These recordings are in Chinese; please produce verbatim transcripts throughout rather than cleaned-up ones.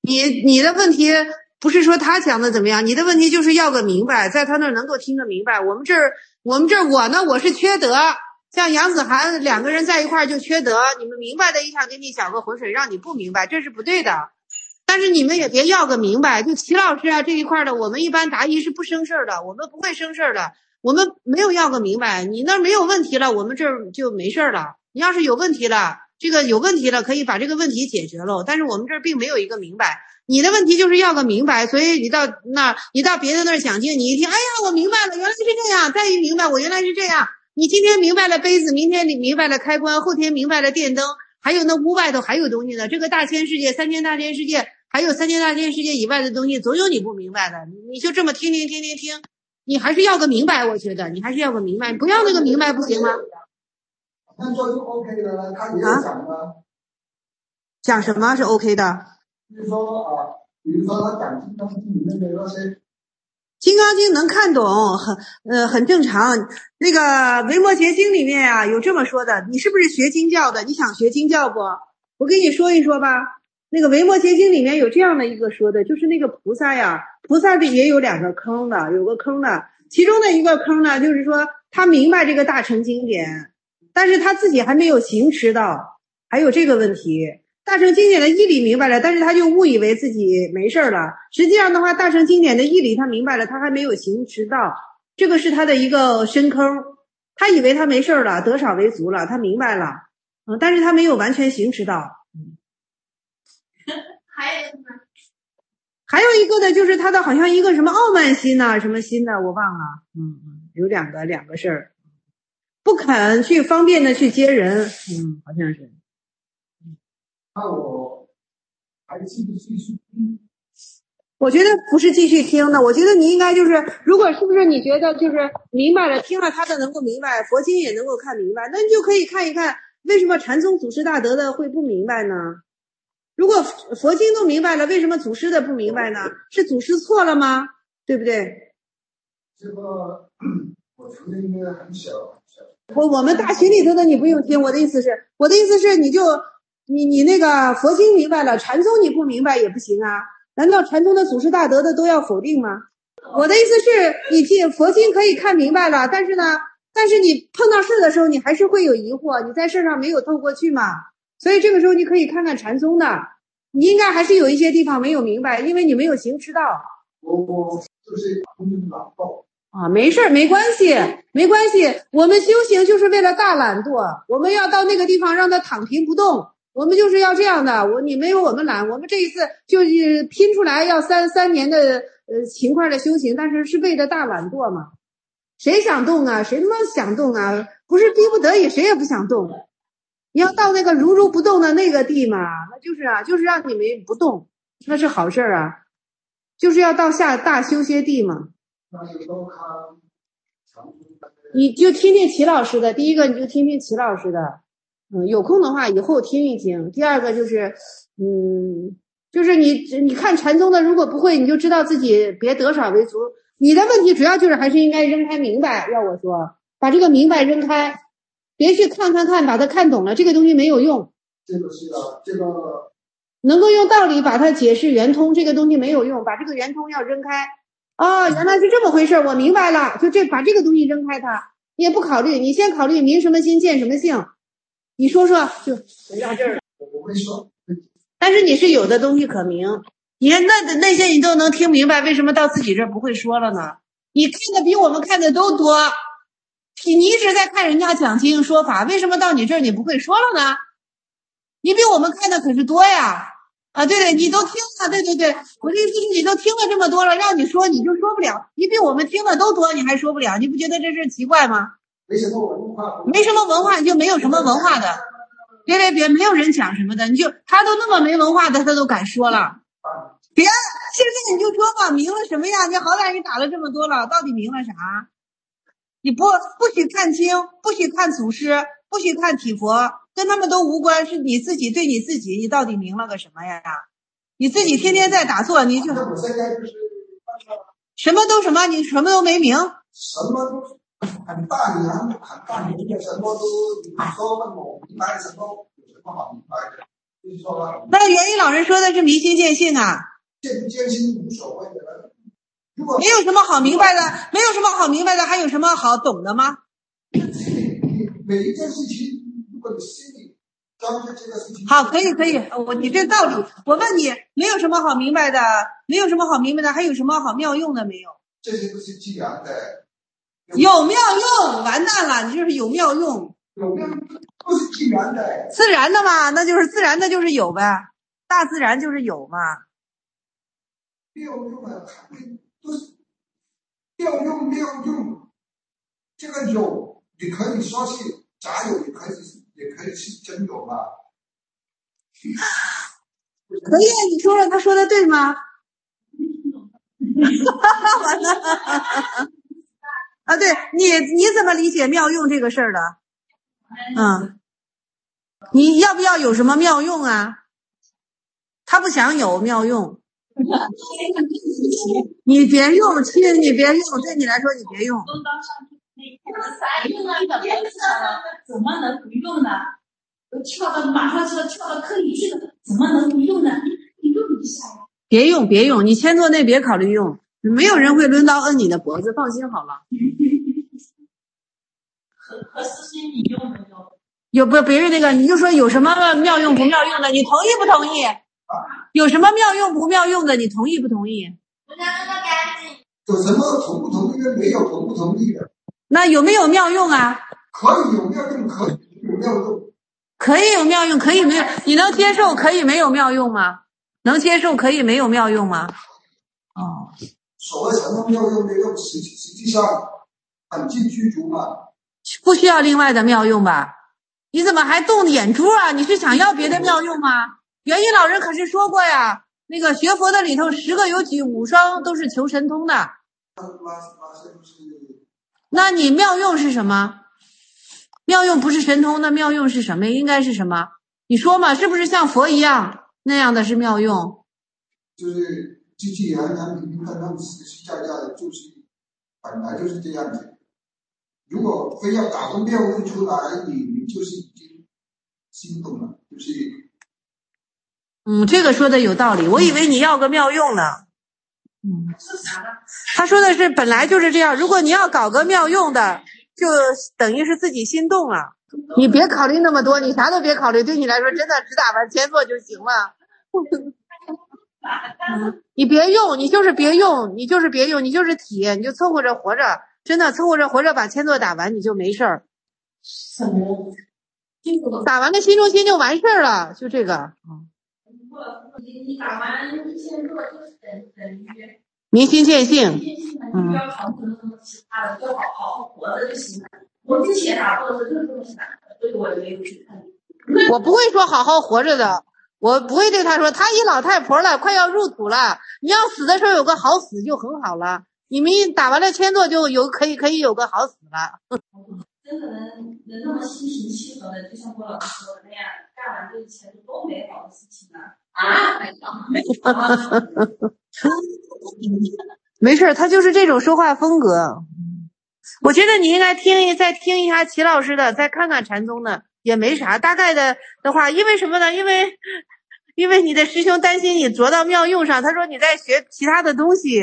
你你的问题不是说他讲的怎么样，你的问题就是要个明白，在他那儿能够听个明白。我们这儿我们这儿我呢，我是缺德，像杨子涵两个人在一块儿就缺德，你们明白的一下给你搅个浑水，让你不明白，这是不对的。但是你们也别要个明白，就齐老师啊这一块的，我们一般答疑是不生事儿的，我们不会生事儿的，我们没有要个明白。你那儿没有问题了，我们这儿就没事儿了。你要是有问题了，这个有问题了，可以把这个问题解决喽。但是我们这儿并没有一个明白，你的问题就是要个明白，所以你到那，你到别人那儿讲经，你一听，哎呀，我明白了，原来是这样。再一明白，我原来是这样。你今天明白了杯子，明天你明白了开关，后天明白了电灯，还有那屋外头还有东西呢。这个大千世界，三千大千世界。还有三千大千世界以外的东西，总有你不明白的，你就这么听听听听听，你还是要个明白，我觉得你还是要个明白，不要那个明白不行吗？ 那这就 OK 的了，他也讲了。 讲什么是 OK 的？ 比如说啊，比如说他讲金刚经里面的那些， 金刚经能看懂，很呃很正常。那个维摩诘经里面啊有这么说的，你是不是学经教的？你想学经教不？我给你说一说吧。那个维摩诘经里面有这样的一个说的，就是那个菩萨呀，菩萨里也有两个坑的，有个坑的，其中的一个坑呢，就是说他明白这个大乘经典，但是他自己还没有行持到，还有这个问题。大乘经典的义理明白了，但是他就误以为自己没事了，实际上的话，大乘经典的义理他明白了，他还没有行持到，这个是他的一个深坑。他以为他没事了，得少为足了，他明白了，嗯，但是他没有完全行持到。 还有呢？ 还有一个呢，就是他的好像一个什么傲慢心呐、啊，什么心呢、啊，我忘了。嗯嗯，有两个两个事儿，不肯去方便的去接人。嗯，好像是。 那我还继不继续听？ 我觉得不是继续听的，我觉得你应该就是，如果是不是你觉得就是明白了，听了他的能够明白，佛经也能够看明白，那你就可以看一看，为什么禅宗祖师大德的会不明白呢？如果佛经都明白了，为什么祖师的不明白呢？是祖师错了吗？对不对？ 这个我觉得应该很小很小。 我我们大群里头的你不用听，我的意思是，我的意思是，你就你你那个佛经明白了，禅宗你不明白也不行啊。难道禅宗的祖师大德的都要否定吗？我的意思是，你听佛经可以看明白了，但是呢，但是你碰到事的时候，你还是会有疑惑，你在事上没有透过去嘛。所以这个时候你可以看看禅宗的，你应该还是有一些地方没有明白，因为你没有行持到。 我我就是懒惰啊，没事儿，没关系，没关系。我们修行就是为了大懒惰，我们要到那个地方让他躺平不动，我们就是要这样的。我你没有我们懒，我们这一次就是拼出来要三三年的呃勤快的修行，但是是为了大懒惰嘛。谁想动啊？谁他妈想动啊？不是逼不得已，谁也不想动。你要到那个如如不动的那个地嘛，那就是啊，就是让你们不动，那是好事啊，就是要到下大修歇地嘛。你就听听齐老师的，第一个你就听听齐老师的，嗯，有空的话以后听一听。第二个就是，嗯，就是你你看禅宗的，如果不会，你就知道自己别得少为足。你的问题主要就是还是应该扔开明白，要我说，把这个明白扔开。别去看看看，把它看懂了，这个东西没有用。 这个是啊，这个能够用道理把它解释圆通，这个东西没有用，把这个圆通要扔开。哦，原来是这么回事，我明白了，就这把这个东西扔开它，你也不考虑，你先考虑明什么心见什么性。你说说，就回到这儿。 我不会说， 但是你是有的东西可明，你看那那些你都能听明白，为什么到自己这儿不会说了呢？你看的比我们看的都多。你一直在看人家讲经说法，为什么到你这儿你不会说了呢？你比我们看的可是多呀！啊，对对，你都听了，对对对，我这意思是你都听了这么多了，让你说你就说不了，你比我们听的都多，你还说不了，你不觉得这事奇怪吗？ 没什么文化， 没什么文化，你就没有什么文化的。别别别，没有人讲什么的，你就他都那么没文化的，他都敢说了。别，现在你就说吧，明了什么呀？你好歹你打了这么多了，到底明了啥？你不不许看经，不许看祖师，不许看体佛，跟他们都无关，是你自己对你自己，你到底明了个什么呀？你自己天天在打坐，你就我现在就是什么都什么，你什么都没明， 什么都很大年很大年的，什么都你说问我明白什么，有什么好明白的？ 就是说， 那元一老人说的是明心见性啊， 见不见性无所谓的。如果没有什么好明白的，没有什么好明白的，还有什么好懂的吗？ 你每一件事情，如果你心里刚才这个事情， 好，可以可以，我你这道理，我问你，没有什么好明白的，没有什么好明白的，还有什么好妙用的没有？ 这些都是自然的。 有妙用，完蛋了，你就是有妙用。 有没有都是自然的？ 自然的嘛，那就是自然的，就是有呗，大自然就是有嘛。 妙用啊，肯定都是妙用妙用。这个有，你可以说是假有，也可以也可以是真有嘛。 可以，你说说，他说的对吗？完了啊，对你你怎么理解妙用这个事儿的？嗯，你要不要有什么妙用啊？他不想有妙用，你别用，亲，你别用，对你来说你别用。 啥用啊？怎么能不用呢？跳到马上就要跳到坑里去了，怎么能不用呢？你用一下呀。 别用，别用，你签作内别考虑用，没有人会抡刀摁你的脖子，放心好了。 和和思心你用不用？ 有不别人那个，你就说有什么妙用不妙用的，你同意不同意？有什么妙用不妙用的，你同意不同意？ 有什么同不同意的？没有同不同意的。 那有没有妙用啊？ 可以有妙用，可以有妙用。 可以有妙用，可以没有，你能接受可以没有妙用吗？能接受可以没有妙用吗？哦， 所谓什么妙用没用，实际实际上很尽具足嘛。 不需要另外的妙用吧？你怎么还动眼珠啊？你是想要别的妙用吗？元一老人可是说过呀，那个学佛的里头十个有举五双都是求神通的。那你妙用是什么？妙用不是神通，那妙用是什么？应该是什么？你说嘛，是不是像佛一样那样的是妙用？ 就是机器人他明明看他们实实在在的，就是本来就是这样子。如果非要打个妙用出来，你你就是已经心动了，就是嗯，这个说的有道理，我以为你要个妙用呢。嗯，他说的是本来就是这样，如果你要搞个妙用的，就等于是自己心动了。你别考虑那么多，你啥都别考虑，对你来说真的只打完前作就行了。嗯，你别用，你就是别用，你就是别用，你就是体，你就凑合着活着，真的凑合着活着把千作打完，你就没事儿。 什么？ 打完了心中心就完事儿了，就这个。 你你打完一千作就是等等于明心见性。 见性了，你不要考虑什么其他的，就好好好活着就行了。我之前打过的时候就是这么想的，所以我也没有去看。 我不会说好好活着的，我不会对他说，他一老太婆了，快要入土了，你要死的时候有个好死就很好了。你们打完了千作就有可以可以有个好死了。 真的能能那么心平气和的，就像郭老师说的那样，干完这一切是多美好的事情呢？啊，没有， 没事，他就是这种说话风格。我觉得你应该听一再听一下齐老师的，再看看禅宗的，也没啥。大概的的话，因为什么呢？因为因为你的师兄担心你着到妙用上，他说你在学其他的东西。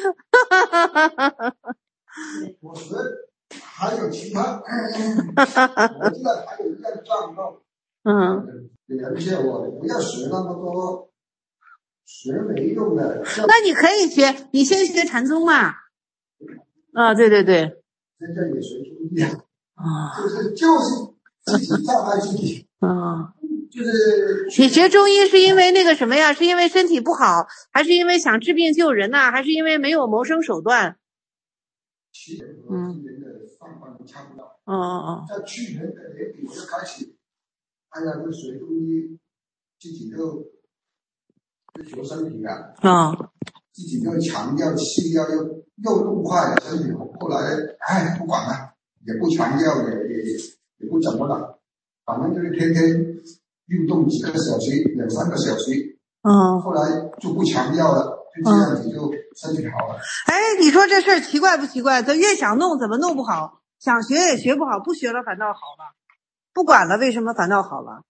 我学还有其他，我知道还有一个状况。 嗯， 而且我不要学那么多，学没用的。 那你可以学，你先学禅宗嘛。啊，对对对。 真正也学中医啊，就是就是自己造害自己。 啊， 就是你学中医是因为那个什么呀？是因为身体不好，还是因为想治病救人呐、啊？还是因为没有谋生手段？嗯。哦哦哦。 在去年的年底我就开始，哎呀，这学中医，自己就就学身体啊。啊、哦。自己又强调吃药又又弄坏了身体，后来哎不管了，也不强调，也也也也不怎么了，反正就是天天运动几个小时，两三个小时。嗯。后来就不强调了，就这样子就身体好了。 哎，你说这事儿奇怪不奇怪？他越想弄怎么弄不好，想学也学不好，不学了反倒好了，不管了为什么反倒好了？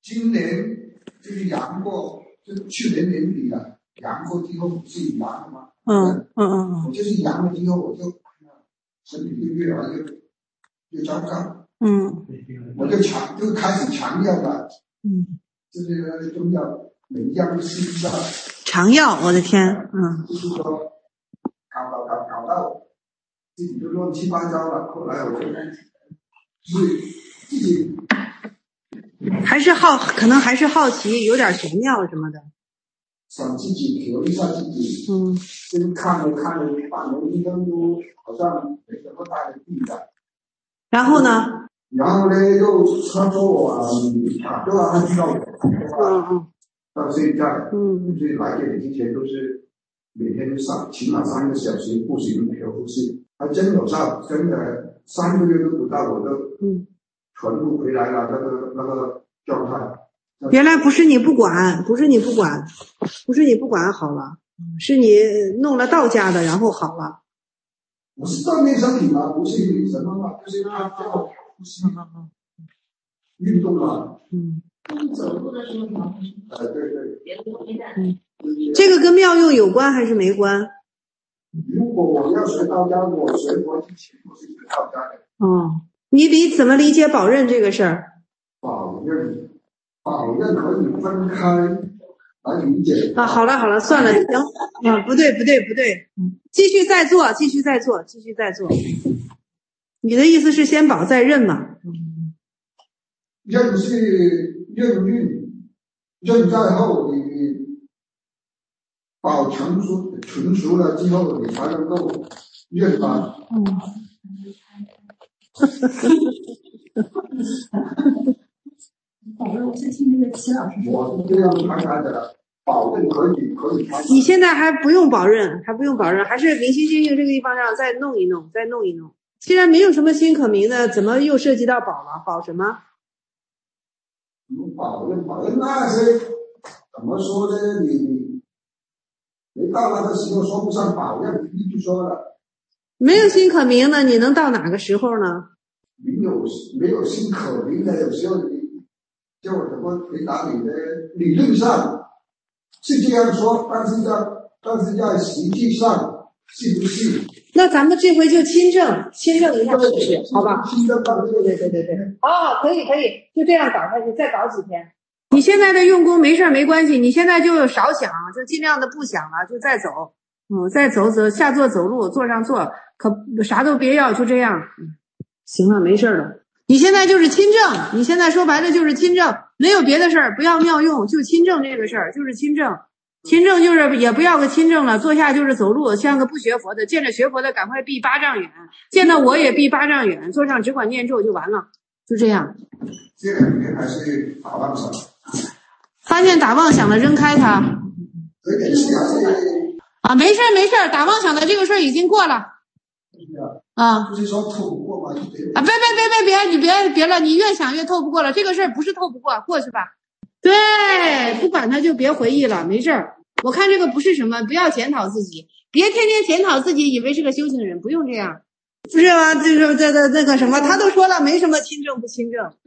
今年就是阳过，就去年年底了，阳过之后不是阳了吗？ 嗯嗯嗯， 我就是阳了之后，我就身体就越来越越糟糕。 嗯， 我就强就开始强调了， 嗯， 就是那个中药每一样试一下。 长药，我的天，嗯， 就是说搞搞搞搞到自己就乱七八糟了。后来我就就是自己还是好，可能还是好奇，有点玄妙什么的。 想自己调一下自己， 嗯， 就是看了看了半年医生都好像没什么大的进展。 然后呢？ 然后呢，又他说我啊，你打电话他知道我， 嗯嗯， 到现在， 嗯， 就是来这里之前都是每天都上起码三个小时步行调呼吸，还真有效，真的三个月都不到，我都嗯全部回来了那个那个状态。 原来不是你不管，不是你不管，不是你不管好了，是你弄了道家的，然后好了。 我是锻炼身体嘛，不是你什么嘛，就是他叫我呼吸、运动嘛。嗯。 走路的时候调呼吸。 呃，对对。 别的没带。 嗯。这个跟妙用有关还是没关？ 如果我要学道家，我学佛之前我是学道家的。 哦，你理怎么理解保任这个事儿？ 保任，保任可以分开来理解。 啊，好了好了，算了，行，啊，不对不对不对，继续再做，继续再做，继续再做。你的意思是先保再任嘛？ 任是任运，任在后，你你保成熟成熟了之后，你才能够任吧。嗯。 保任，我是听那个齐老师说。 我是这样看待的，保任可以可以。 你现在还不用保任，还不用保任，还是明心见性这个地方上再弄一弄，再弄一弄。既然没有什么心可明的，怎么又涉及到保了？保什么？ 保任保任那些怎么说呢？你你没到那个时候说不上保任，你就说了。 没有心可明的，你能到哪个时候呢？ 没有没有心可明的，有时候你叫我怎么回答你呢？理论上是这样说，但是在但是在实际上是不是？ 那咱们这回就亲证，亲证一下试试，好吧？ 亲证吧，对对对对对。 哦，可以可以，就这样搞下去，再搞几天。你现在的用功没事没关系，你现在就少想，就尽量的不想了，就再走，嗯，再走走，下坐走路，坐上坐，可啥都别要，就这样。嗯，行了，没事了。你现在就是亲证，你现在说白了就是亲证，没有别的事儿，不要妙用，就亲证这个事儿，就是亲证。亲证就是也不要个亲证了，坐下就是走路，像个不学佛的，见着学佛的赶快避八丈远，见到我也避八丈远，坐上只管念咒就完了，就这样。 这两天还是打妄想， 发现打妄想了，扔开它。 有点像啊，没事没事，打妄想的这个事儿已经过了。啊， 不是说透不过吗？ 啊，别别别别别，你别别了，你越想越透不过了，这个事儿不是透不过，过去吧。对，不管他就别回忆了，没事儿。我看这个不是什么，不要检讨自己，别天天检讨自己，以为是个修行人，不用这样，不是吗？就是这这那个什么，他都说了，没什么亲证不亲证。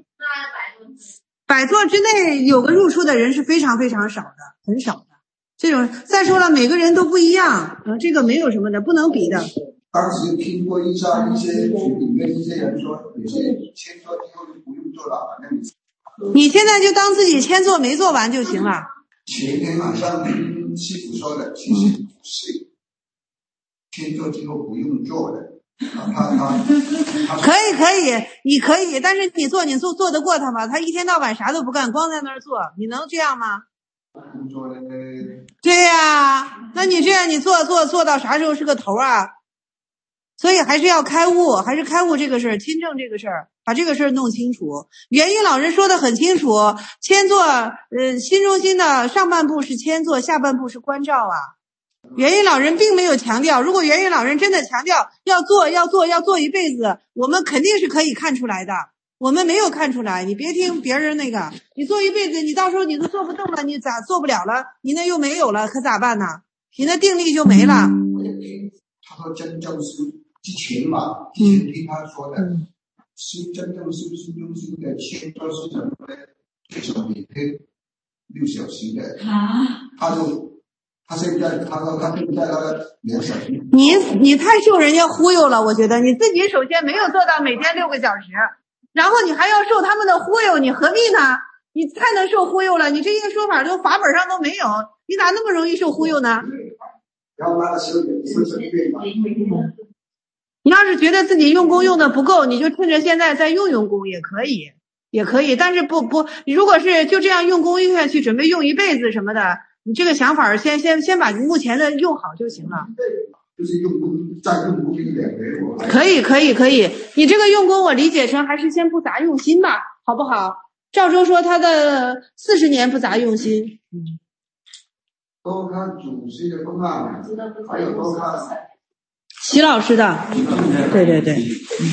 百座之内有个入出的人是非常非常少的，很少的。这种再说了，每个人都不一样，啊，这个没有什么的，不能比的。 当时听过一下一些群里面一些人说，有些签做之后就不用做了，反正你。 你现在就当自己签做没做完就行了。 前天晚上听师傅说的，其实不是签做之后不用做的。啊，他他他可以可以，你可以，但是你做你做做得过他吗？他一天到晚啥都不干，光在那儿做，你能这样吗？ 不做的。 对呀、啊，那你这样你做做做到啥时候是个头啊？所以还是要开悟，还是开悟这个事儿，亲证这个事儿，把这个事儿弄清楚。元音老人说的很清楚，谦坐，呃，心中心的上半部是谦坐，下半部是关照啊。元音老人并没有强调，如果元音老人真的强调要做要做要做一辈子，我们肯定是可以看出来的。我们没有看出来，你别听别人那个，你做一辈子，你到时候你都做不动了，你咋做不了了？你那又没有了，可咋办呢？你那定力就没了。 我也听他说真正是之前嘛，之前听他说的，是真正是心中心的谦做是什么呢？ 至少每天六小时的，啊，他就他现在他他现在他两小时。 你你太受人家忽悠了，我觉得你自己首先没有做到每天六个小时，然后你还要受他们的忽悠，你何必呢？你太能受忽悠了，你这些说法都法本上都没有，你咋那么容易受忽悠呢？ 然后那个时候也是生病嘛。 你要是觉得自己用功用的不够，你就趁着现在再用用功也可以，也可以，但是不不，如果是就这样用功下去，准备用一辈子什么的，你这个想法先先先把目前的用好就行了。 就是用功再用功一点给我。 可以可以可以，你这个用功我理解成还是先不杂用心吧，好不好？赵州说他的四十年不杂用心。嗯。 多看主席的公案，还有多看齐老师的。对对对。嗯。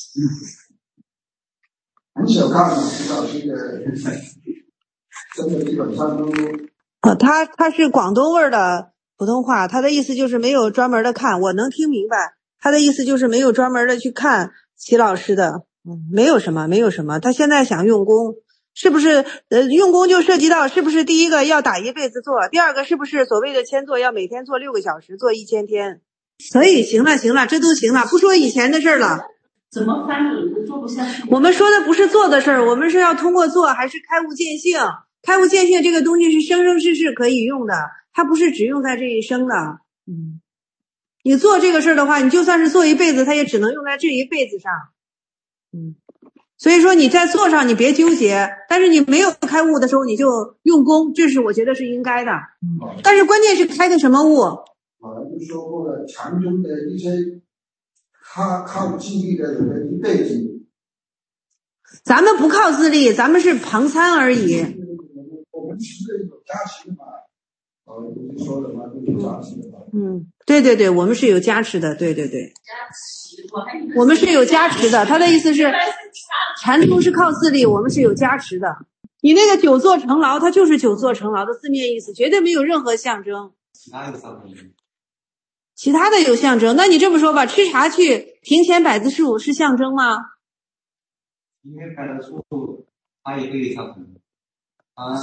很少看齐老师的，真的基本上都。 呃，他他是广东味的普通话，他的意思就是没有专门的看，我能听明白。他的意思就是没有专门的去看齐老师的，嗯，没有什么，没有什么。他现在想用功，是不是？呃，用功就涉及到是不是第一个要打一辈子坐，第二个是不是所谓的千坐要每天做六个小时，做一千天。所以行了行了，这都行了，不说以前的事儿了。 怎么翻译做不下去？ 我们说的不是做的事儿，我们是要通过做还是开悟见性。开悟见性这个东西是生生世世可以用的，它不是只用在这一生的。嗯，你做这个事儿的话，你就算是做一辈子，它也只能用在这一辈子上。嗯，所以说你在做上你别纠结，但是你没有开悟的时候你就用功，这是我觉得是应该的。嗯，但是关键是开的什么悟？ 好像就说过了，禅宗的一些靠靠自力的人一辈子。 咱们不靠自力，咱们是旁参而已。 我们是有加持的嘛，呃，不是说的嘛，都有加持的嘛。 嗯，对对对，我们是有加持的，对对对。我们是有加持的，他的意思是，禅宗是靠自力，我们是有加持的。你那个久坐成牢，它就是久坐成牢的字面意思，绝对没有任何象征。 其他有象征。 其他的有象征，那你这么说吧，吃茶去庭前百子树是象征吗？ 庭前百子树，它也可以象征。啊。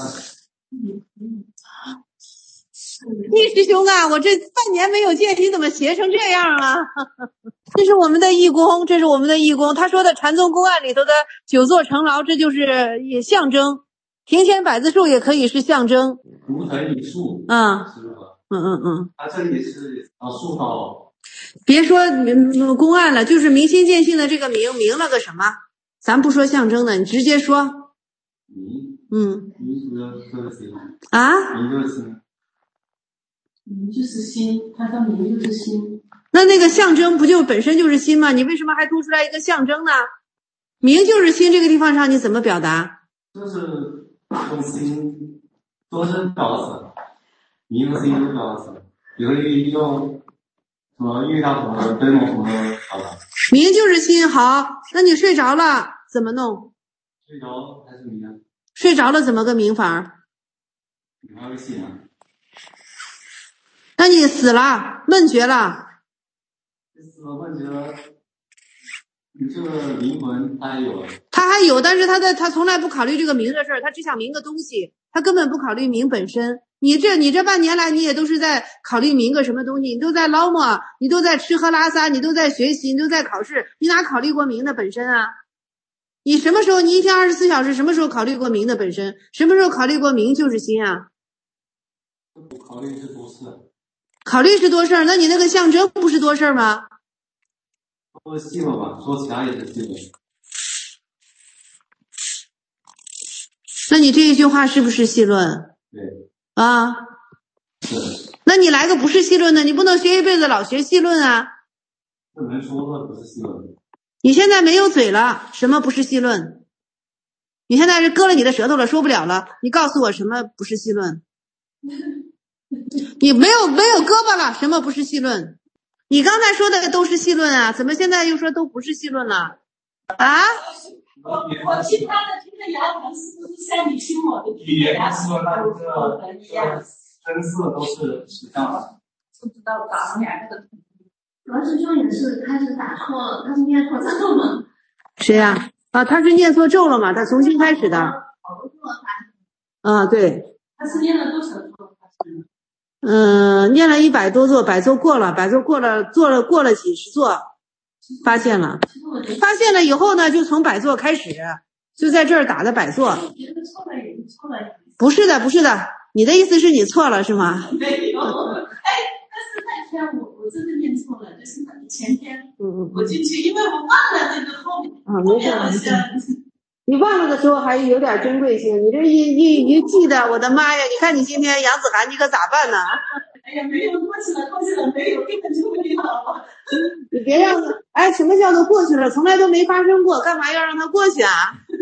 易师兄啊，我这半年没有见你怎么学成这样啊？这是我们的义工，这是我们的义工。他说的禅宗公案里头的久坐成牢，这就是也象征。庭前百子树也可以是象征。 如藤以树。 嗯。 是吧？ 嗯嗯嗯。 他这里是啊树高。 别说公案了，就是明心见性的这个明明了个什么？咱不说象征的，你直接说。 明。 嗯。 明是这个心。 啊？ 明就是心。 明就是心，他说明就是心。 那那个象征不就本身就是心吗？你为什么还突出来一个象征呢？明就是心，这个地方上你怎么表达？ 就是用心多生表示，明和心都表示，比如用什么遇到什么灯笼什么好的。 明就是心，好，那你睡着了怎么弄？ 睡着还是明啊？ 睡着了怎么个明法？ 你还会醒啊？ 那你死了，闷绝了。 死了闷绝了，你这个灵魂他还有。 他还有，但是他的他从来不考虑这个明的事儿，他只想明个东西，他根本不考虑明本身。你这你这半年来，你也都是在考虑明个什么东西，你都在捞摸，你都在吃喝拉撒，你都在学习，你都在考试，你哪考虑过明的本身啊？你什么时候你一天二十四小时什么时候考虑过明的本身？什么时候考虑过明就是心啊？ 考虑是多事。 考虑是多事儿，那你那个象征不是多事儿吗？ 说细了吧，说其他也是细了。 那你这一句话是不是细论？ 对。 啊。 是。 那你来个不是细论的，你不能学一辈子老学细论啊。 这能说的不是细论。 你现在没有嘴了，什么不是细论？你现在是割了你的舌头了，说不了了。你告诉我什么不是细论？你没有没有胳膊了，什么不是细论？你刚才说的都是细论啊，怎么现在又说都不是细论了？啊？ 我我听他的听的谣传是不是像你听我的语言说他这个真色都是实相的。 不知道打两个的。主要是重点是他是打错了，他是念错咒了。 谁呀？啊，他是念错咒了嘛？他重新开始的。 好多做了啊，对。 他是念了多少座？ 嗯，念了一百多座，百座过了，百座过了，做了过了几十座，发现了，发现了以后呢，就从百座开始，就在这儿打的百座。不是的，不是的，你的意思是你错了是吗？ 没有，哎，但是那天我我真的念错了，就是前天，嗯嗯，我进去，因为我忘了那个后面，啊， 没事没事。你忘了的时候还有点珍贵性，你这一一一记得，我的妈呀！你看你今天杨子涵，你可咋办呢？ 哎呀，没有过去了，过去了，没有，根本就没有。 你别让他，哎，什么叫做过去了？从来都没发生过，干嘛要让它过去啊？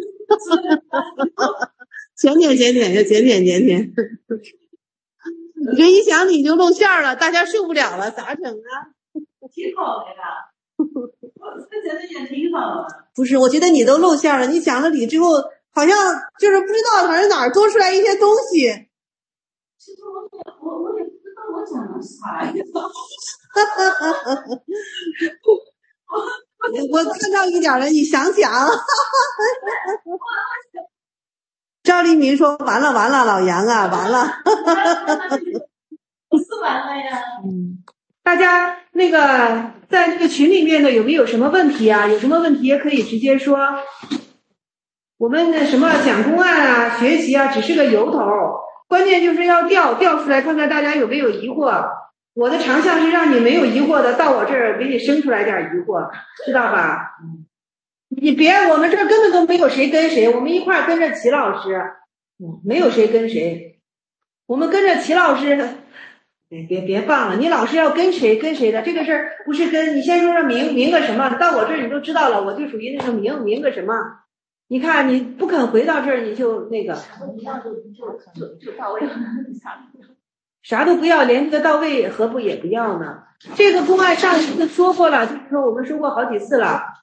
检点检点，要检点检点。你这一想你就露馅了，大家受不了了，咋整啊？ 挺好的呀。我觉得也挺好的。 不是，我觉得你都露馅了。你讲了理之后，好像就是不知道，好像哪儿多出来一些东西。 其实我我我也不知道我讲了啥呀。 我看到一点了，你想讲。赵立明说：“完了完了，老杨啊，完了。” 不是完了呀。 嗯。大家那个在这个群里面呢，有没有什么问题啊？有什么问题也可以直接说。我们的什么讲公案啊、学习啊，只是个由头，关键就是要调调出来，看看大家有没有疑惑。我的长项是让你没有疑惑的，到我这儿给你生出来点疑惑，知道吧？你别，我们这儿根本都没有谁跟谁，我们一块儿跟着齐老师，没有谁跟谁，我们跟着齐老师。别别别忘了，你老是要跟谁跟谁的这个事儿，不是跟你先说说明明个什么，到我这儿你都知道了，我就属于那个明明个什么。你看你不肯回到这儿，你就那个就就到位了， 啥都不要，连这个到位何不也不要呢？这个公案上一次说过了，就是说我们说过好几次了，